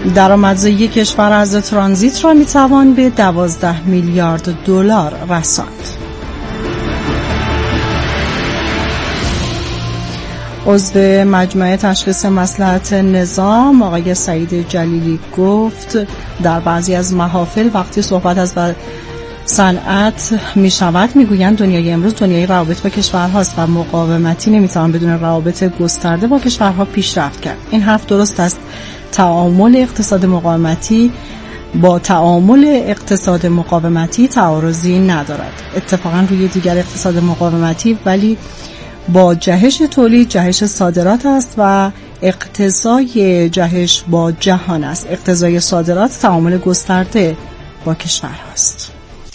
درآمدزایی کشور از ترانزیت را میتوان به 12 میلیارد دلار رساند. عضو مجمع تشخیص مصلحت نظام آقای سعید جلیلی گفت در بعضی از محافل وقتی صحبت از صنعت می شود میگویند دنیای امروز دنیای روابط با کشورهاست و مقاومتی نمیتوان بدون روابط گسترده با کشورها پیشرفت کرد. این حرف درست است. تعامل اقتصاد مقاومتی با تعامل اقتصاد مقاومتی تعارضی ندارد. اتفاقا روی دیگر اقتصاد مقاومتی ولی با جهش تولید جهش صادرات است و اقتضای جهش با جهان است. اقتضای صادرات تعامل گسترده با کشورهاست.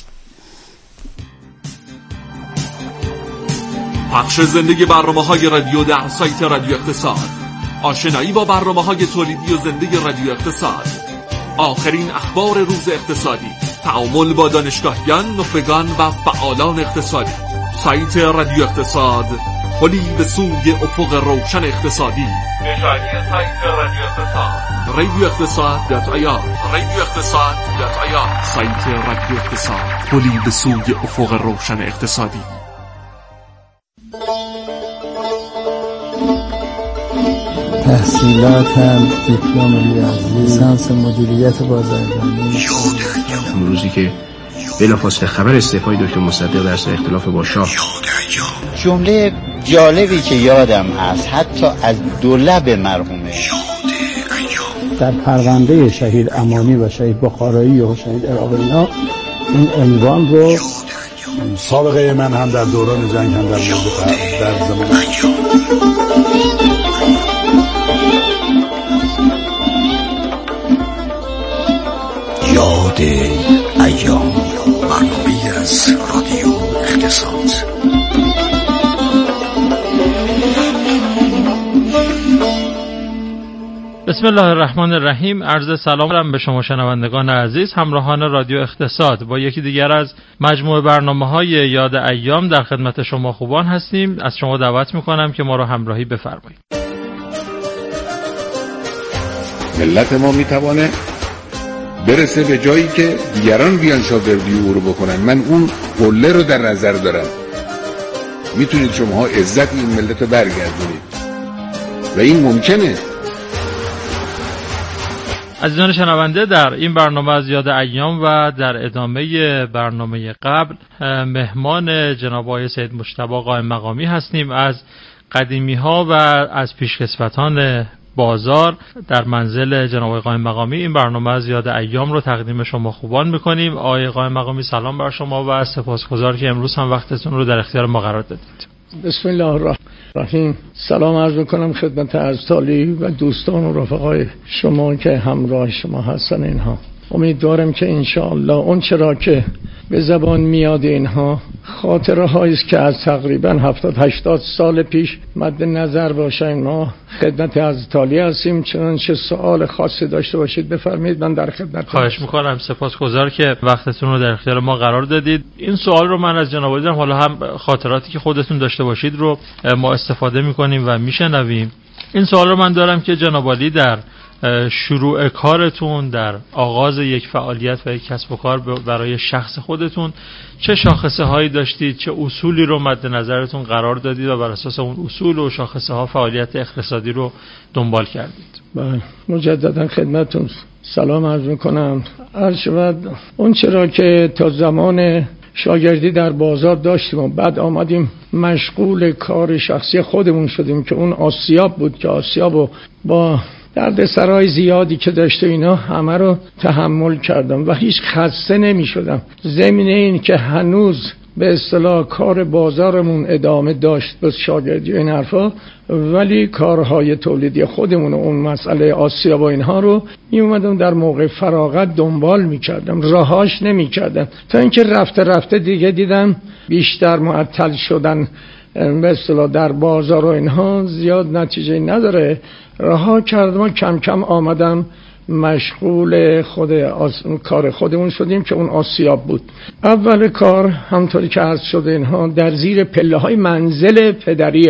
پخش زندگی برنامه‌های رادیو در سایت رادیو اقتصاد. آشنایی با برنامه‌های تولیدی و زندگی رادیو اقتصاد. آخرین اخبار روز اقتصادی. تعامل با دانشگاهیان، نخبگان و فعالان اقتصادی. سایت رادیو اقتصاد. پلی به سوی افق روشن اقتصادی. نشانی سایت رادیو اقتصاد. radioiqtisad.ir. radioiqtisad.ir. سایت رادیو اقتصاد. پلی به سوی افق روشن اقتصادی. تحصیلاتم دیپلم ریاضی، لیسانس مدیریت بازرگانی. اون روزی که بلافاصله خبر استعفای دکتر مصدق در سر اختلاف با شاه. جمله جالبی که یادم هست حتی از دو لب مرحومه، در پرونده شهید امانی و شهید بخارایی و شهید عراقی اینا این عنوان رو سابقه من هم در دوران جنگ هم در زمان یاد ایام، برنامه‌ای از رادیو اقتصاد. بسم الله الرحمن الرحیم. عرض سلام دارم به شما شنوندگان عزیز، همراهان رادیو اقتصاد. با یکی دیگر از مجموعه برنامه‌های یاد ایام در خدمت شما خوبان هستیم. از شما دعوت می‌کنم که ما را همراهی بفرمایید. ملت ما می‌تونه برسه به جایی که دیگران بیان شاگردی او رو بکنن. من اون قله رو در نظر دارم. میتونید شماها عزت این ملت رو برگردونید و این ممکنه. عزیزان شنونده، در این برنامه از یاد ایام و در ادامه برنامه قبل مهمان جناب آقای سید مجتبی قائم مقامی هستیم از قدیمی‌ها و از پیشکسوتان بازار در منزل جناب آقای قائم مقامی. این برنامه از یاد ایام رو تقدیم شما خوبان می‌کنیم. آقای قائم مقامی سلام بر شما و سپاسگزار که امروز هم وقتتون رو در اختیار ما قرار دادید. بسم الله الرحمن الرحیم. سلام عرض می‌کنم خدمت ارزتالی و دوستان و رفقای شما که همراه شما هستن. اینها امیدوارم که انشاءالله اون چرا که به زبان میاد اینها خاطره هایی است که از تقریبا 70-80 سال پیش مد نظر باشه. ما خدمت ارزتالی هستیم، چنانچه سوال خاصی داشته باشید بفرمایید، من در خدمت. خواهش میکنم. سپاسگزار که وقتتون رو در اختیار ما قرار دادید. این سوال رو من از جناب عالی دارم، حالا هم خاطراتی که خودتون داشته باشید رو ما استفاده میکنیم و میشنویم. این سوال رو من دارم که جناب عالی در شروع کارتون، در آغاز یک فعالیت و یک کسب و کار برای شخص خودتون چه شاخصه هایی داشتید، چه اصولی رو مد نظرتون قرار دادید و بر اساس اون اصول و شاخصه ها فعالیت اقتصادی رو دنبال کردید؟ بله، مجددا خدمتتون سلام عرض میکنم. عرض شود اون چرا که تا زمان شاگردی در بازار داشتیم و بعد آمدیم مشغول کار شخصی خودمون شدیم که اون آسیاب بود که آسیابو با دردسرای زیادی که داشته اینا همه رو تحمل کردم و هیچ خسته نمی شدم. ضمن این که هنوز به اصطلاح کار بازارمون ادامه داشت بس شاگردی و این حرفا، ولی کارهای تولیدی خودمون و اون مسئله آسیاب و اینها رو می اومدم در موقع فراغت دنبال می کردم، رهاش نمی کردم تا اینکه رفته دیگه دیدم بیشتر معطل شدن به اصطلاح در بازار و اینها زیاد نتیجه نداره. رها کردم و کم کم آمدم مشغول کار خودمون شدیم که اون آسیاب بود. اول کار همطوری که عرض شده اینها در زیر پله های منزل پدریمون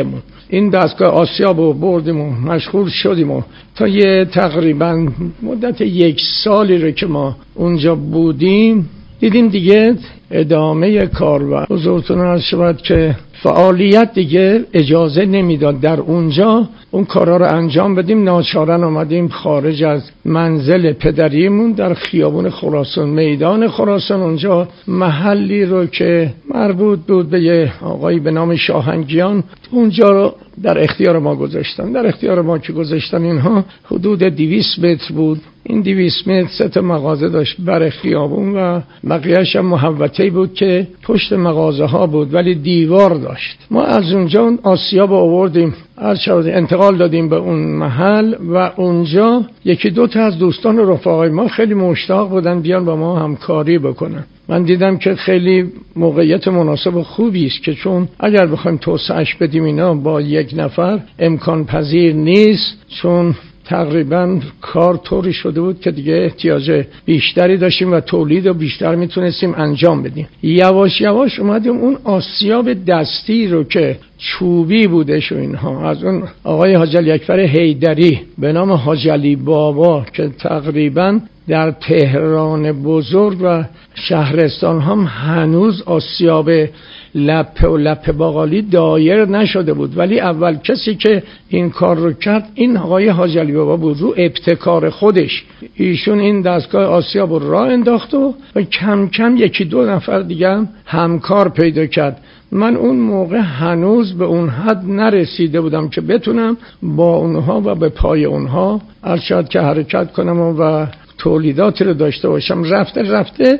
این دستگاه آسیاب رو بردیم و مشغول شدیم و تا یه تقریبا مدت 1 سالی رو که ما اونجا بودیم دیدیم دیگه ادامه کار و حضورتون عرض شود که فعالیت دیگه اجازه نمیداد در اونجا اون کارا رو انجام بدیم. ناچارن آمدیم خارج از منزل پدریمون در خیابون خراسان، میدان خراسان، اونجا محلی رو که مربوط بود به یه آقایی به نام شاهنگیان، اونجا رو در اختیار ما گذاشتن. در اختیار ما که گذاشتن اینها حدود 200 متر بود. این 200 متر 3 مغازه داشت بر خیابون و بقیه‌اش هم محوطه‌ای بود که پشت مغازه ها بود ولی دیوار داشت. ما از اونجا آسیاب آوردیم، انتقال دادیم به اون محل و اونجا 1-2 تا از دوستان و رفقای ما خیلی مشتاق بودن بیان با ما همکاری بکنن. من دیدم که خیلی موقعیت مناسب و خوبی است که چون اگر بخوایم توسعه‌اش بدیم اینا با 1 نفر امکان پذیر نیست، چون تقریبا کار طوری شده بود که دیگه احتیاج بیشتری داشتیم و تولید رو بیشتر میتونستیم انجام بدیم. یواش یواش اومدیم اون آسیاب دستی رو که چوبی بودش و اینها از اون آقای حاج علی اکبر حیدری به نام حاج علی بابا که تقریبا در تهران بزرگ و شهرستان هم هنوز آسیاب لپه و لپه باقالی دایر نشده بود، ولی اول کسی که این کار رو کرد این آقای حاج علی بابا بود. رو ابتکار خودش ایشون این دستگاه آسیاب رو راه انداخت و کم کم 1-2 نفر دیگه هم همکار پیدا کرد. من اون موقع هنوز به اون حد نرسیده بودم که بتونم با اونها و به پای اونها ارشاد که حرکت کنم و تولیداتی رو داشته باشم. رفته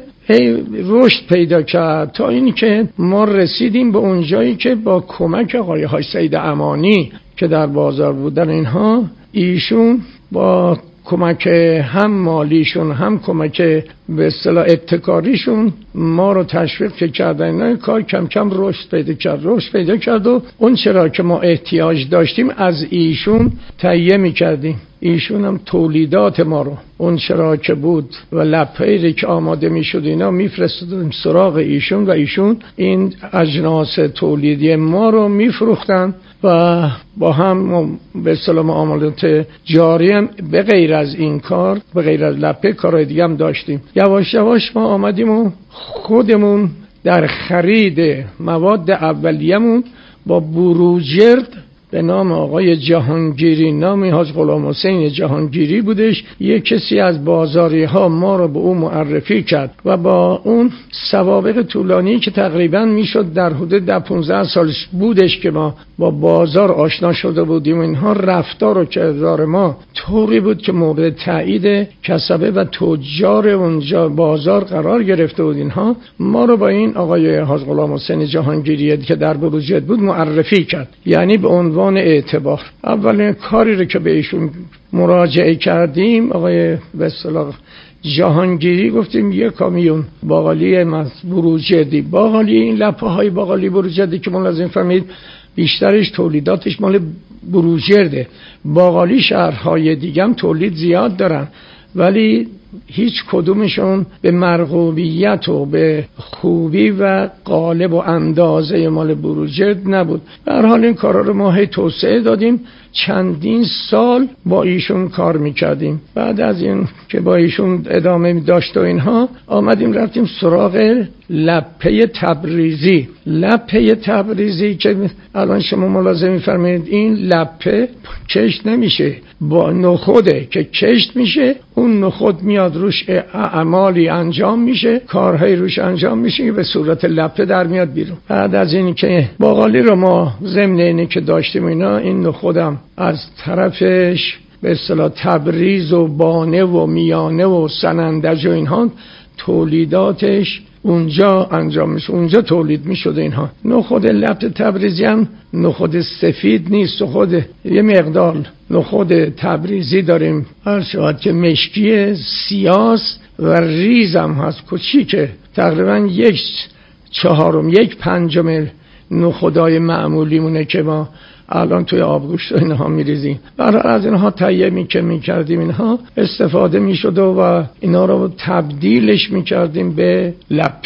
رشد پیدا کرد تا اینی که ما رسیدیم به اون جایی که با کمک آقای حاج سید امانی که در بازار بودن اینها، ایشون با کمک هم مالیشون هم کمک به اصطلاح ابتکاریشون ما رو تشویق کردن. این کار کم کم رشد پیدا کرد و اون چرا که ما احتیاج داشتیم از ایشون تهیه می‌کردیم. ایشون هم تولیدات ما رو اون چرا که بود و لپه‌ای که آماده می‌شد اینا میفرستادیم سراغ ایشون و ایشون این اجناس تولیدی ما رو میفروختن و با هم به اصطلاح معاملات جاری هم به غیر از این کار، به غیر از لپه کارهای دیگه هم داشتیم. یواش یواش ما آمدیم و خودمون در خرید مواد اولیه‌مون با بروجرد به نام آقای جهانگیری، نامی حاج غلام حسین جهانگیری بودش، یک کسی از بازاری ها ما رو به اون معرفی کرد و با اون سوابق طولانی که تقریبا میشد در حدود 15 سال بودش که ما با بازار آشنا شده بودیم. اینها رفتار و کردار ما طوری بود که مورد تایید کسبه و تجار اونجا بازار قرار گرفته بود. اینها ما رو با این آقای حاج غلام حسین جهانگیری که در بروجرد بود معرفی کرد، یعنی به عنوان اعتبار. اولین کاری رو که به ایشون مراجعه کردیم، آقای به اصطلاح جهانگیری، گفتیم یک کامیون باقالی بروجردی، باقالی این لپه های باقالی بروجردی که ملازم فهمید بیشترش تولیداتش مال بروجرده. باقالی شهرهای دیگه هم تولید زیاد دارن ولی هیچ کدومشون به مرغوبیت و به خوبی و قالب و اندازه مال بروجرد نبود. در حال این کارا رو ما هی توسعه دادیم، چندین سال با ایشون کار میکردیم. بعد از این که با ایشون ادامه داشت و اینها آمدیم رفتیم سراغ لپه تبریزی. لپه تبریزی که الان شما ملاحظه می‌فرمایید این لپه کشت نمیشه، با نخوده که کشت میشه، اون نخود میاد روش اعمالی انجام میشه، کارهای روش انجام میشه که به صورت لپه در میاد بیرون. بعد از این که باقالی رو ما ضمن اینی که داشتیم اینا، این نخودم از طرفش به اصطلاح تبریز و بانه و میانه و سنندج و اینها تولیداتش اونجا انجام میشه، اونجا تولید میشده. اینها نخود لپه تبریزی هم نخود سفید نیست، خود یه مقدار نخود تبریزی داریم هر شاید که مشکی سیاس و ریز هم هست کوچیکه، تقریبا 1/4 نخودای معمولی مونه که ما الان توی آبگوشت اینها میریزیم. برای از اینها تهیه میکردیم، اینها استفاده میشد و اینا رو تبدیلش میکردیم به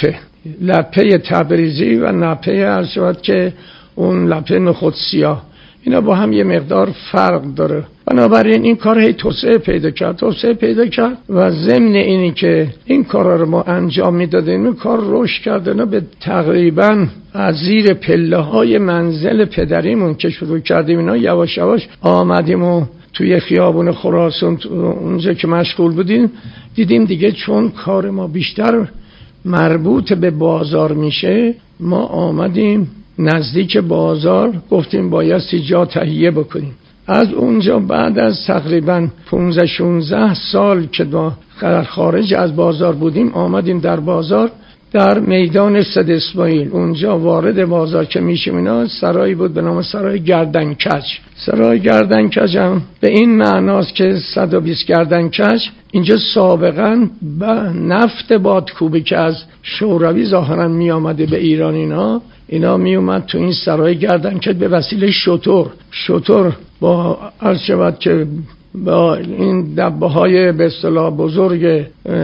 لپه تبریزی و لپه هر شود که اون لپه نخود سیاه. اینا با هم یه مقدار فرق داره. بنابراین این کار هی توسعه پیدا کرد و ضمن اینی که این کارا رو ما انجام میدادیم، این کار رشد کرد به تقریبا از زیر پله‌های منزل پدریمون که شروع کردیم اینا یواش یواش آمدیم و توی خیابون خراسان اونجا که مشغول بودیم دیدیم دیگه چون کار ما بیشتر مربوط به بازار میشه، ما آمدیم نزدیک بازار، گفتیم بایستی جا تهیه بکنیم. از اونجا بعد از تقریبا 15-16 سال که در خارج از بازار بودیم آمدیم در بازار، در میدان سید اسماعیل. اونجا وارد بازار که میشیم اینا سرایی بود به نام سرای گردنکج. سرای گردنکج هم به این معناست که 120 گردنکج اینجا سابقا به نفت بادکوبی که از شوروی ظاهرا می آمده به ایران، اینا می اومد تو این سرای گردنکج به وسیله شتر با عرض شود که با این دبه های به اصطلاح بزرگ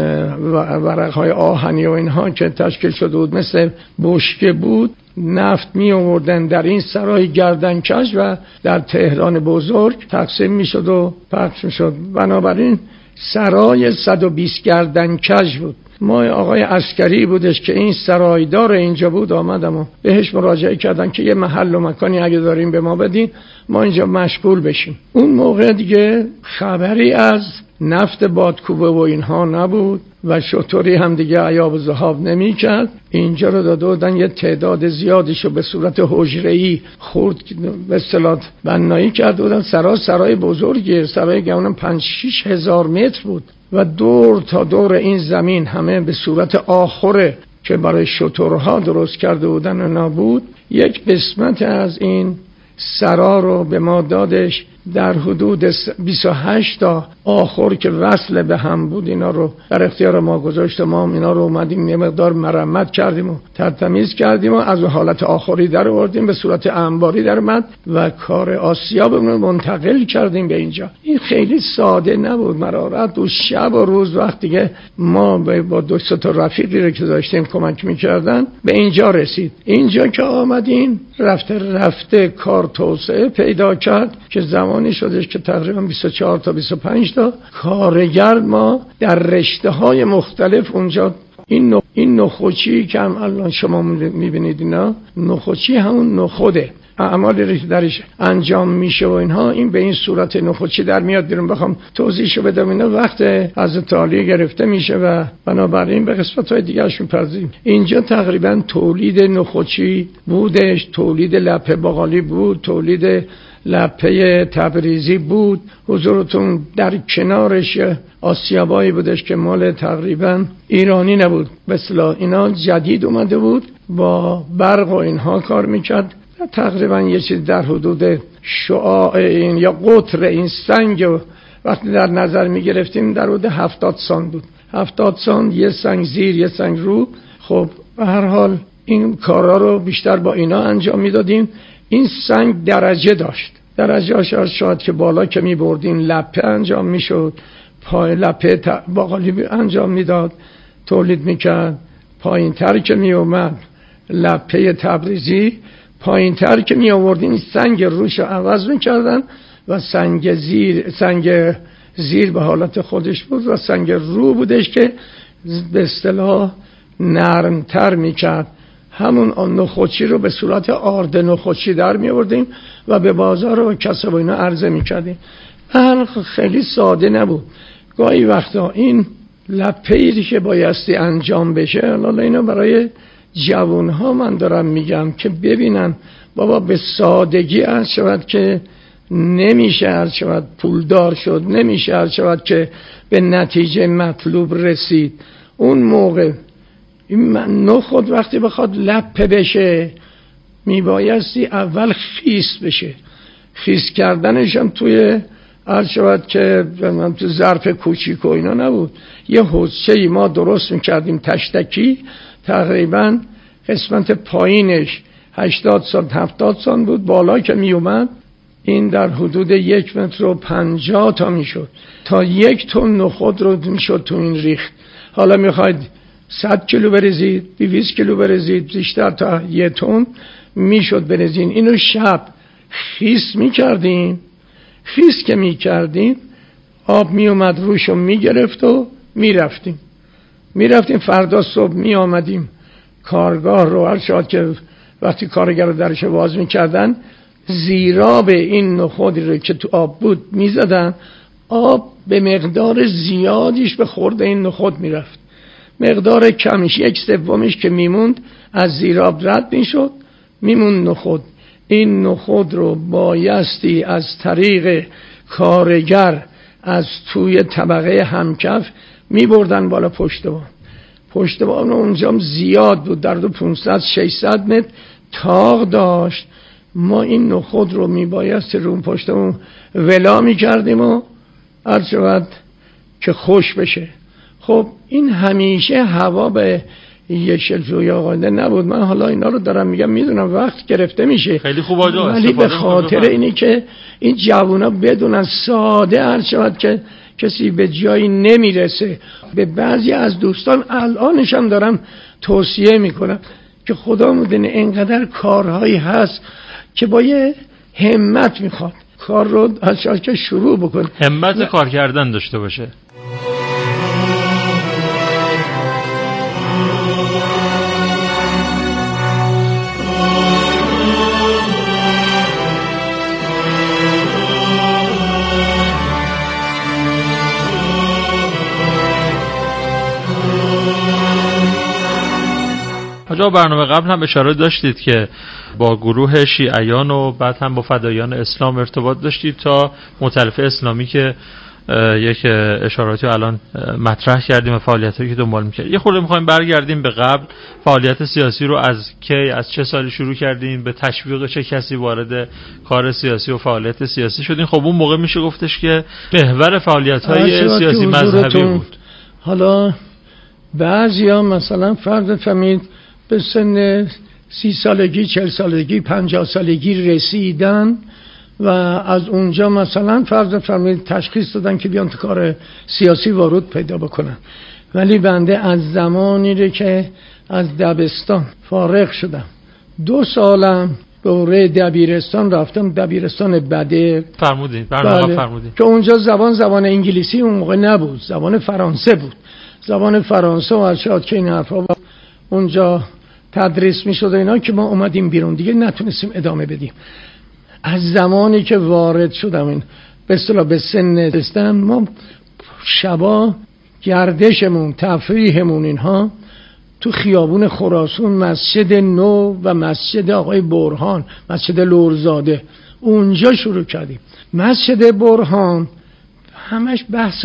ورق های آهنی و اینها که تشکیل شده بود مثل بشکه بود، نفت می آوردن در این سرای گردنکج و در تهران بزرگ تقسیم می شد و پخش می شد. بنابراین سرای 120 گردنکج بود. ما آقای عسکری بودش که این سرایدار اینجا بود، آمدم و بهش مراجعه کردن که یه محل و مکانی اگه داریم به ما بدین ما اینجا مشغول بشیم. اون موقع دیگه خبری از نفت بادکوبه و اینها نبود و شطوری هم دیگه عیاب و ذهاب نمی کرد. اینجا رو داده بودن یه تعداد زیادیشو به صورت حجره‌ای خورد به اصطلاح بنایی کرده بودن. سرای بزرگی، سرای گونم 5-6 هزار متر بود و دور تا دور این زمین همه به صورت آخره که برای شترها درست کرده بودن و نبود. یک قسمت از این سرا رو به ما دادش در حدود 28 تا آخر که وصل به هم بود، اینا رو در اختیار ما گذاشت. ما اینا رو اومدیم یه مقدار مرمت کردیم و ترتمیز کردیم و از حالت آخری در آوردیم به صورت انباری در اومد و کار آسیابمون رو منتقل کردیم به اینجا. این خیلی ساده نبود، مرارت دو شب و روز وقت دیگه ما با 2 تا رفیقی رو که داشتیم کمک میکردن به اینجا رسید. اینجا که آمدیم رفته کار توسعه پیدا کرد که زمانی شدش که تقریبا 24 تا 25 تا کارگر ما در رشته‌های مختلف اونجا این نخوچی که هم الان شما میبینید، اینا نخوچی همون نخوده، اعمالی که درش انجام میشه و اینها، این به این صورت نخوچی در میاد بیرون. بخوام توضیحشو بدم اینا وقت حضرت عالی گرفته میشه و بنابراین به قسمت‌های دیگه‌اش می‌پردازیم. اینجا تقریبا تولید نخوچی بودش، تولید لپه باقالی بود، تولید لپه تبریزی بود. حضورتون در کنارش آسیابایی بودش که مال تقریبا ایرانی نبود، به اصطلاح اینا جدید اومده بود، با برق و اینها کار میکرد. تقریبا یه چیز در حدود شعاع این یا قطر این سنگ وقتی در نظر میگرفتیم در حدود 70 سان بود. 70 سان، یه سنگ زیر یه سنگ رو. خب به هر حال این کارا رو بیشتر با اینا انجام میدادیم. این سنگ درجه داشت، درجه شاید که بالا که میبردیم لپه انجام میشد، پای لپه باقالی انجام میداد تولید میکرد. پایین تر که میومد لپه تبریزی، پایین تر که می آوردین سنگ روش عوض میکردن و سنگ زیر به حالت خودش بود و سنگ رو بودش که به اصطلاح نرمتر میکرد. همون نخوچی رو به صورت آرد نخوچی در می آوردیم و به بازار و کسب و اینا عرضه میکردیم. خیلی ساده نبود. گاهی وقتا این لپه‌ای که بایستی انجام بشه، حالا اینا برای جوانها من دارم میگم که ببینن بابا به سادگی عرض شود که نمیشه عرض شود پولدار شد، نمیشه عرض شود که به نتیجه مطلوب رسید. اون موقع این نخود وقتی بخواد لپه بشه میبایستی اول خیس بشه. خیس کردنش هم توی عرض شود که تو ظرف کوچیک و اینا نبود، یه حوضچه‌ای ما درست میکردیم تشتکی، تقریبا قسمت پایینش 80 سانت 70 سانت بود، بالا که می اومد این در حدود 1 متر و 50 تا می شد. تا 1 تن نخود رو می شد تو این ریخت. حالا می خواید 100 کیلو بریزید، 200 کیلو بریزید، بیشتر تا 1 تن می شد بریزین. اینو خیس میکردیم. خیس که میکردیم آب میومد روشو میگرفت و میرفتیم. فردا صبح میآمدیم کارگاه رو، هر شاد که وقتی کارگر رو درش باز میکردن زیراب این نخودی رو که تو آب بود میزدن، آب به مقدار زیادیش به خورد این نخود میرفت، مقدار کمیش 1/3 که میموند از زیراب رد میشد، میموند نخود. این نخود رو بایستی از طریق کارگر از توی طبقه همکف میبردن بالا پشت بام اونجا زیاد بود، در 500-600 متر تاق داشت. ما این نخود رو میبایستی رو پشتمون ولا میکردیم و هر شود که خوش بشه. خب این همیشه هوا به یه شلفوی آقاینده نبود. من حالا اینا رو دارم میگم، میدونم وقت گرفته میشه، خیلی خوب آجا، ولی به خاطر اینی که این جوونا بدونن ساده هر شود که کسی به جایی نمیرسه. به بعضی از دوستان الانش هم دارم توصیه میکنم که خدا میدونه اینقدر کارهایی هست که با یه همت میخواد کار رو از که شروع بکن، همت کار کردن داشته باشه. آجا برنامه قبل هم اشاره داشتید که با گروه شیعیان و بعد هم با فدایان اسلام ارتباط داشتید تا مؤتلفه اسلامی که یک اشاراتی الان مطرح کردیم و فعالیتایی که دنبال می‌کردیم. یه خورده می‌خوایم برگردیم به قبل. فعالیت سیاسی رو از چه سالی شروع کردیم؟ به تشویق چه کسی وارد کار سیاسی و فعالیت سیاسی شدین؟ خب اون موقع میشه گفتش که محور فعالیت‌های سیاسی مذهبی بود. حالا بعضیا مثلا فرض فهمید به سن 30 سالگی 40 سالگی 50 سالگی رسیدن و از اونجا مثلا فرض فرمایید تشخیص دادن که بیان تو کار سیاسی ورود پیدا بکنن. ولی بنده از زمانی که از دبستان فارغ شدم 2 سالم دوره دبیرستان رفتم، دبیرستان بده فرمودین که اونجا زبان انگلیسی اون موقع نبود، زبان فرانسه بود. زبان فرانسه و ارشاد که این حرفا اونجا تدریس میشد و اینا که ما اومدیم بیرون دیگه نتونستیم ادامه بدیم. از زمانی که وارد شدم این به اصطلاح به سن رسیدم، ما شبا گردشمون تفریحمون اینها تو خیابون خراسان، مسجد نو و مسجد آقای برهان، مسجد لورزاده، اونجا شروع کردیم. مسجد برهان همش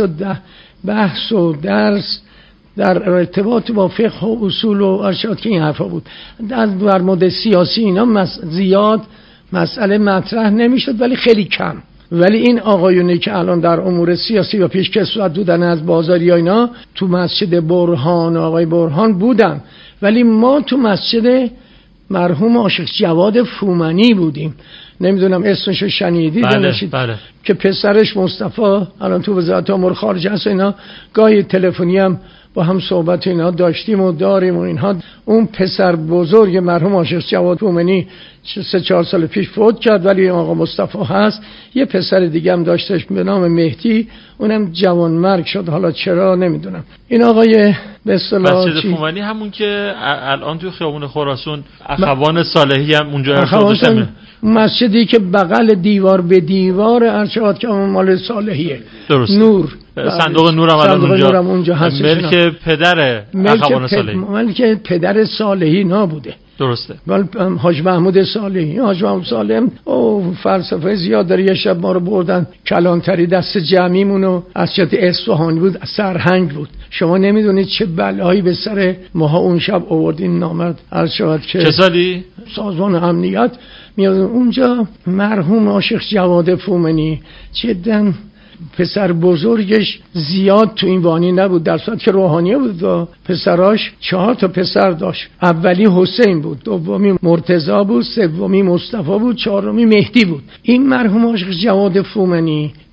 بحث و درس در ارتباط با فقه و اصول و ارشاد که این حرفا بود. در مورد سیاسی اینا زیاد مسئله مطرح نمیشد، ولی خیلی کم. ولی این آقایونی که الان در امور سیاسی و پیشکسوت بودن از بازاری اینا تو مسجد برهان، آقای برهان بودن. ولی ما تو مسجد مرحوم عاشق جواد فومنی بودیم. نمیدونم اسمشو شنیدید بله. که پسرش مصطفی الان تو وزارت امور خارجه هست. اینا گاهی تلفنی هم با هم صحبت اینا داشتیم و داریم و اینها. اون پسر بزرگ مرحوم عاشق جواد فومنی 3-4 سال پیش فوت کرد، ولی آقا مصطفی هست. یه پسر دیگه هم داشتش به نام مهدی، اونم جوان مرگ شد، حالا چرا نمیدونم. این آقای به اصطلاح مسجد فومنی همون که الان تو خیابون خراسان اخوان صالحی هم اونجا ارشاد مسجدی که بغل دیوار به دیوار ارشاد که مال صالحیه. درست. نور صندوق نور هم الان اونجا هست. ملک پدر اخوان صالحی، ملک پدر صالحی نبوده. درسته. ولی حاج محمود صالحی، حاج محمود صالحی او فلسفه زیاد داره. یه شب ما رو بردن کلانتری، دست جمعیمون و از جهت اصفهانی بود، سرهنگ بود. شما نمیدونید چه بلایی به سر ماها اون شب آوردین. نامرد عرض شود که چه سالی؟ سازمان امنیت میاد اونجا. مرحوم عاشق جواد فومنی جداً پسر بزرگش زیاد تو این وانی نبود، در صورت که روحانیه بود و پسراش 4 تا پسر داشت. اولی حسین بود، دومی مرتضی بود، سومی مصطفی بود، 4می مهدی بود. این مرحوم عاشق جواد فومنی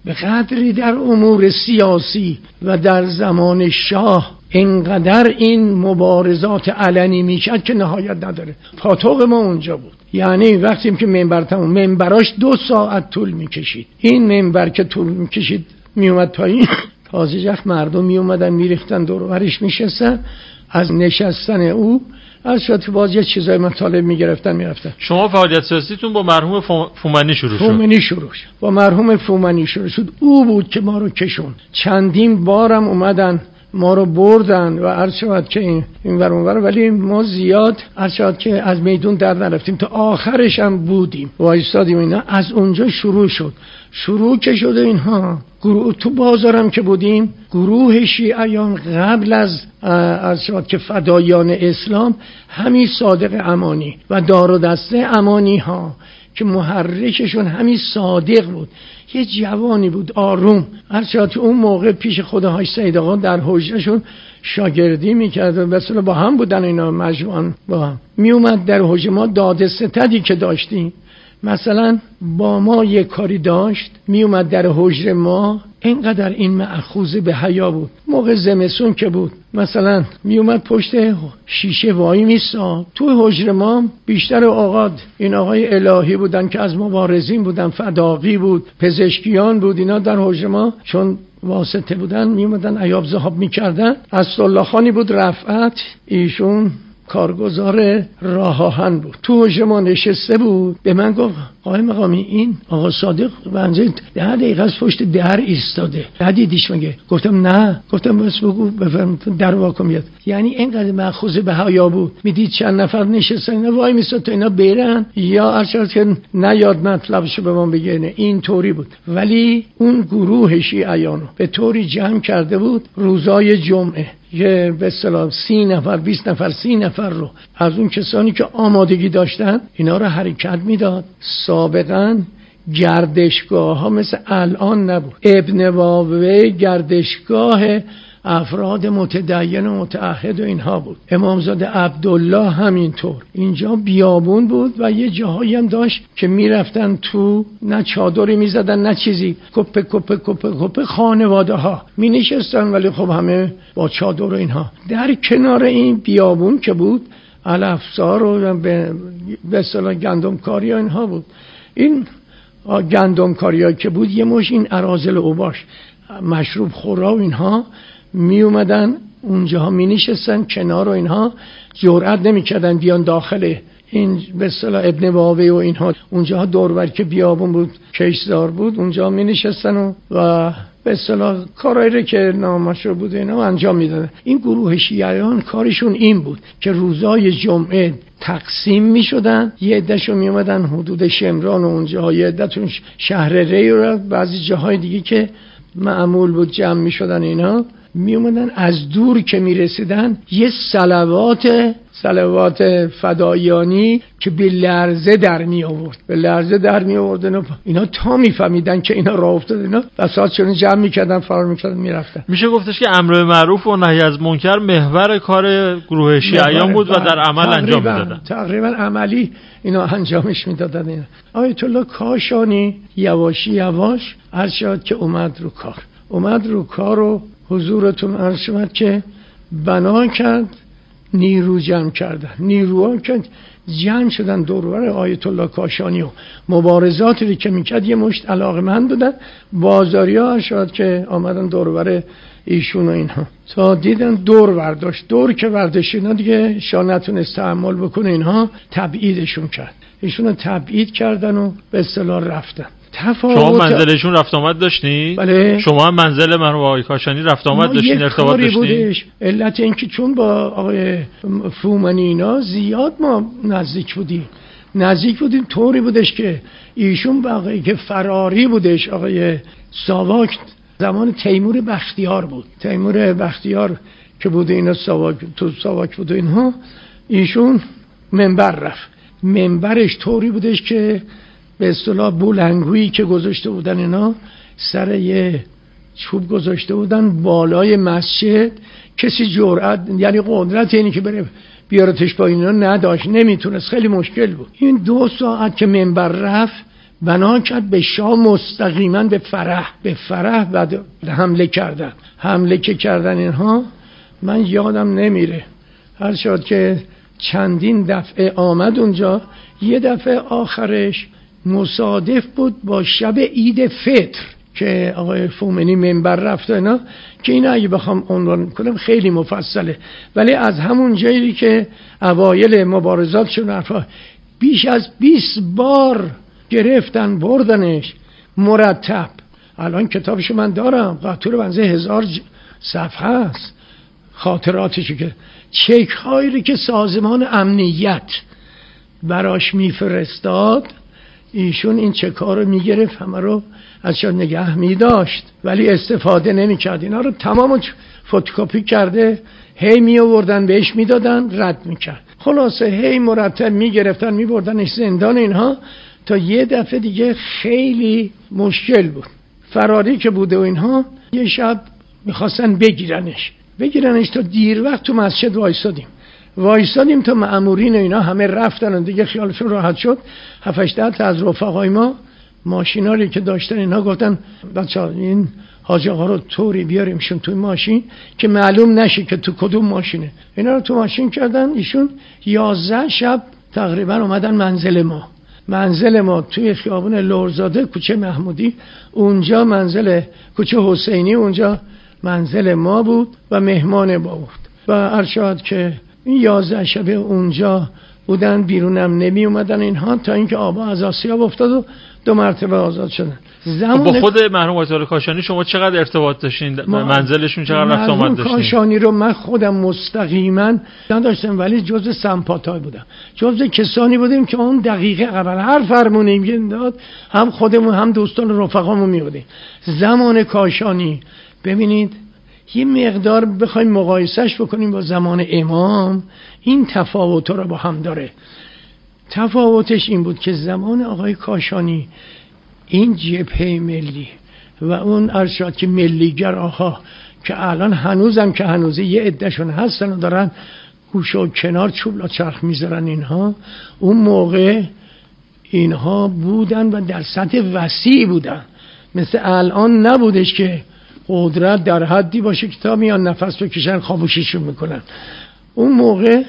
به قدری در امور سیاسی و در زمان شاه اینقدر این مبارزات علنی میشد که نهایت نداره. پاتوق ما اونجا بود. یعنی وقتی که منبر تموم، منبراش 2 ساعت طول میکشید. این منبر که طول میکشید میومد پایین، تازه مردم میومدن میریختن دور و برش میشستن، از نشستن او از شد که باز یه چیزای مطالب میگرفتن میرفتن. شما فعالیت سیاسیتون با مرحوم فومنی شروع شد؟ فومنی شروع شد. با مرحوم فومنی شروع شد. او بود که ما رو کشون. چندین بارم اومدن ما رو بردن و عرض شد که این ور اون ور، ولی ما زیاد عرض شد که از میدون در نرفتیم، تا آخرش هم بودیم وایستادیم. اینا از اونجا شروع شد. شروع که شده اینها گروه تو بازارم که بودیم، گروه شیعیان قبل از شد که فدایان اسلام، همین صادق امانی و دار و دسته امانی ها که محرکشون همین صادق بود، یه جوانی بود آروم، هرچند اون موقع پیش خداهای سید آقا در حجرشون شاگردی میکرد و مثلا با هم بودن اینا، مجموعاً با هم میومد در حجره ما. داد ستدی که داشتیم، مثلا با ما یه کاری داشت، میومد در حجره ما، اینقدر این مأخوذ به حیا بود. موقع زمستون که بود مثلا میومد پشت شیشه وای میسا تو حجره ما. بیشتر اوقات این آقای الهی بودن که از مبارزین بودن، فداقی بود، پزشکیان بود، اینا در حجره ما چون واسطه بودن میومدن عیاب ذهاب میکردن. اسدالله خانی بود رفعت، ایشون کارگزار راه آهن بود، تو حجره ما نشسته بود. به من گفت آقای مقامی این آقا صادق بنزید 10 دقیقه از پشت در ایستاده، ندیدیش مگه؟ گفتم نه. گفتم بس بگو بفرمایید در واکن بیاد. یعنی اینقدر مأخوذ به حیا بود. میدید چند نفر نشستن اینا وای میستاد تا اینا برن یا ارشد که نیاد مطلبشو به من بگه. نه این طوری بود. ولی اون گروه شیعیانو به طوری جمع کرده بود روزای جمعه، یه به اصطلاح 30 نفر 20 نفر 30 نفر رو از اون کسانی که آمادگی داشتن اینا رو حرکت میداد. سابقا گردشگاه ها مثل الان نبود. ابن واوه گردشگاه افراد متدین و متعهد و اینها بود. امامزاده عبدالله همینطور. اینجا بیابون بود و یه جاهایی هم داشت که میرفتن تو، نه چادری میزدن نه چیزی، کپه خانواده ها می نشستن، ولی خب همه با چادر و اینها. در کنار این بیابون که بود علفزار و به اصطلاح گندمکاری ها اینها بود. این گندمکاری ها که بود، یه مش این اراذل اوباش مشروب خورا و اینها می اومدن اونجا می نشستن کنار و اینها، جرئت نمی کردن بیان داخل این به اصطلاح ابن واوه و اینها. اونجا دوربر که بیابون بود، کشزار بود، اونجا می نشستن و به اصطلاح کارایی که نامشروع بود اینا انجام میدادن. این گروه شیعیان کارشون این بود که روزای جمعه تقسیم می شدن، یه عدهشون می اومدن حدود شمران و اونجا، یه عدهشون شهر ری و بعضی جاهای دیگه که معمول بود جمع می شدن. اینا می اومدن از دور که می رسیدن یه صلوات فدایانی که به لرزه در می آورد. اینا تا می فهمیدن که اینا راه افتاد، اینا بساطشون جمع می کردن، فرار می کردن، می رفتن. میشه گفتش که امر معروف و نهی از منکر محور کار گروه شیعیان بود و در عمل انجام میدادن. تقریبا عملی اینا انجامش میدادن. آیت الله کاشانی یواش عرض شد که اومد رو کار و حضورتون عرض شد که بنا کرد، نیرو جمع کردن، نیروها که جمع شدن دوربر آیت الله کاشانی و مبارزاتی که میکرد. یه مشت علاقه‌مند بودن، بازاریا شد که آمدن دوربر ایشون و اینها، تا دیدن دور ورداشت. دور که ورداشت اینا دیگه شاه نتونست تحمل بکنه، اینها تبعیدشون کرد. ایشون تبعید کردن و به اصطلاح رفتن. شما منزلشون رفت آمد داشتین؟ بله. شما هم منزل مرحوم آقای کاشانی رفت آمد داشتین، ارتباط داشتین؟ بودش. علت اینکه چون با آقای فومنی اینا زیاد ما نزدیک بودیم. طوری بودش که ایشون با آقای که فراری بودش، آقای ساواک، زمان تیمور بختیار بود. تیمور بختیار که بوده اینا ساواک بوده اینها، ایشون منبر رفت. منبرش طوری بودش که به اصطلاح بولنگویی که گذاشته بودن اینا سر یه چوب گذاشته بودن بالای مسجد. کسی جرأت یعنی قدرت اینی که بره بیارتش با اینا نداشت، نمیتونست، خیلی مشکل بود. این 2 ساعت که منبر رفت بنا کرد به شاه مستقیما به فرح بعد حمله که کردن اینها. من یادم نمیره، هر شد که چندین دفعه آمد اونجا، یه دفعه آخرش مصادف بود با شب عید فطر که آقای فومنی منبر رفت اینا، که اینا اگه بخوام عنوان کنم خیلی مفصله، ولی از همون جایی که اوایل مبارزات شد بیش از 20 بار گرفتن بردنش مرتب. الان کتابشو من دارم، قطور بنزه 1000 صفحه است، خاطراتشو که چک هایی که سازمان امنیت براش میفرستاد، ایشون این چک ها رو میگرفت، همه رو ازشان نگه میداشت ولی استفاده نمیکرد. اینا رو تمام فتوکپی کرده، هی می آوردن بهش میدادن، رد میکرد. خلاصه هی مرتب میگرفتن میبردنش زندان اینها، تا یه دفعه دیگه خیلی مشکل بود. فراری که بوده و اینها، یه شب میخواستن بگیرنش تا دیر وقت تو مسجد وایسادیم تا مأمورین اینا همه رفتن و دیگه خیالشون راحت شد. 7-8 تا از رفقای ما ماشیناری که داشتن اینا گفتن بچه‌ها این حاج آقا رو طوری بیاریمشون توی ماشین که معلوم نشه که تو کدوم ماشینه. اینا رو تو ماشین کردن. ایشون 11 شب تقریبا اومدن منزل ما توی خیابون لرزاده کوچه محمودی، اونجا منزل کوچه حسینی، اونجا منزل ما بود و مهمان ما بود. و ارشاد که این 11 شب اونجا بودن، بیرونم نمی اومدن اینها، تا اینکه آبا از آسیاب افتاد و 2 مرتبه آزاد شدن. با خود مرحوم آیت الله کاشانی شما چقدر ارتباط داشتین؟ منزلشون چقدر رفت آمد داشتین؟ کاشانی رو من خودم مستقیما نداشتم، ولی جزء سمپاتای بودم، جزء کسانی بودیم که اون دقیقه قبل هر فرمونی میداد هم خودمون هم دوستان و رفقامون میبودیم. زمان کاشانی ببینید یه مقدار بخوایم مقایسهش بکنیم با زمان امام، این تفاوت رو با هم داره. تفاوتش این بود که زمان آقای کاشانی این جبهه ملی و اون ارشاد که ملیگراها که الان هنوزم که هنوزه یه عدهشون هستن و دارن گوش و کنار چوبلا چرخ میذارن، اینها اون موقع اینها بودن و در سطح وسیع بودن. مثل الان نبودش که قدرت در حدی باشه که تا میان نفس بکشن خاموشیشون میکنن. اون موقع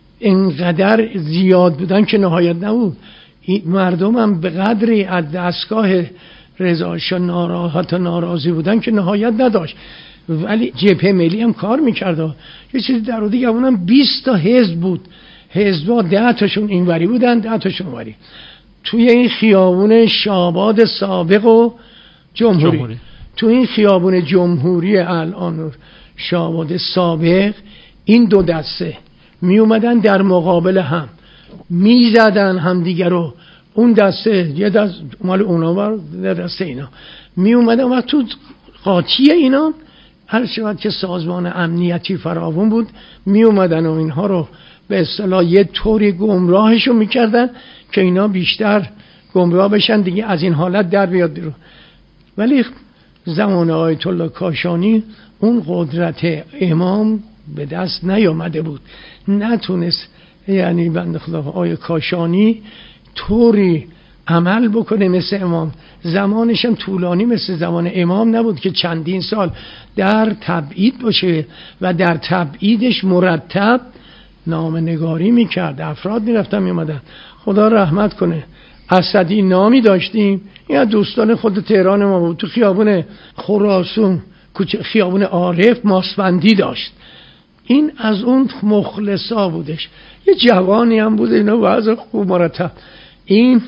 اینقدر زیاد بودن که نهایت نبود. مردم هم به قدری از دستگاه رضاشاه ناراحت و ناراضی بودن که نهایت نداشت، ولی جبهه ملی هم کار میکرد. یه چیزی در دیگه اونم 20 تا حزب بود، حزبا 10 تاشون اینوری بودن 10 تاشون اونوری، توی این خیابون شاباد سابق و جمهوری. تو این خیابون جمهوری الان شاباد سابق این 2 دسته می اومدن در مقابل هم می زدن هم دیگر رو. اون دسته یه دست مال اونا و دسته اینا می اومدن و تو قاطی اینا هر شود که سازمان امنیتی فراوان بود می اومدن و اینها رو به اصطلاح یه طوری گمراهشون میکردن که اینا بیشتر گمراه بشن دیگه، از این حالت در بیاد بیرون. ولی زمان آیت الله کاشانی اون قدرت امام به دست نیامده بود، نتونست، یعنی بنده خدا آیه کاشانی طوری عمل بکنه مثل امام. زمانش هم طولانی مثل زمان امام نبود که چندین سال در تبعید باشه و در تبعیدش مرتب نامه‌نگاری میکرد، افراد میرفتن میامدن. خدا رحمت کنه اسدی نامی داشتیم، این دوستان خود تهران ما بود، تو خیابون خراسان خیابون عارف ماسبندی داشت. این از اون مخلصا بودش، یه جوانی هم بود اینا وضع خوب مرتب. این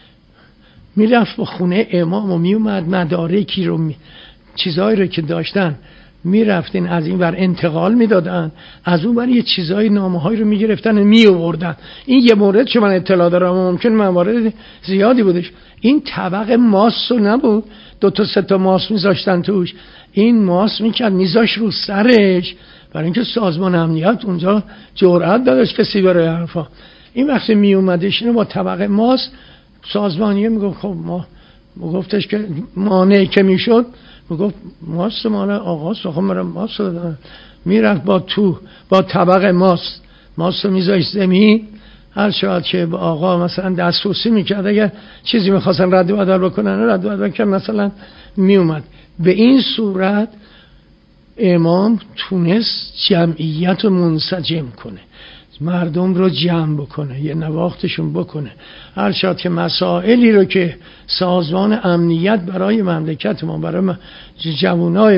میرفت به خونه امام و میومد مدارکی رو چیزایی رو که داشتن میرفتن از این ور انتقال میدادن، از اون ور یه چیزای نامه‌هایی رو میگرفتن میآوردن. این یه مورد که من اطلاع دارم، ممکن موارد زیادی بودش. این طبق ماست نبود 2 تا 3 تا ماست میذاشتن توش، این ماست میکرد میذاش رو سرش، برای اینکه سازمان امنیت اونجا جرأت داشت کسی بره حرفا. این وقتی میومدش اینو با طبق ماست سازمانیه میگفت خب ما گفتش که مانعی که میشد میگفت ماست مال آقاست، خب مرا ماست دادن. میرفت با طبق ماست میذاشت زمین هر شاید که به آقا مثلا دسترسی میکرد، اگر چیزی میخواستن رد و بدل بکنن رد و بدل که مثلا میومد. به این صورت امام تونست جمعیت رو منسجم کنه، مردم رو جمع بکنه، یه نواختشون بکنه. هر شاید که مسائلی رو که سازمان امنیت برای مملکت ما، برای جوانای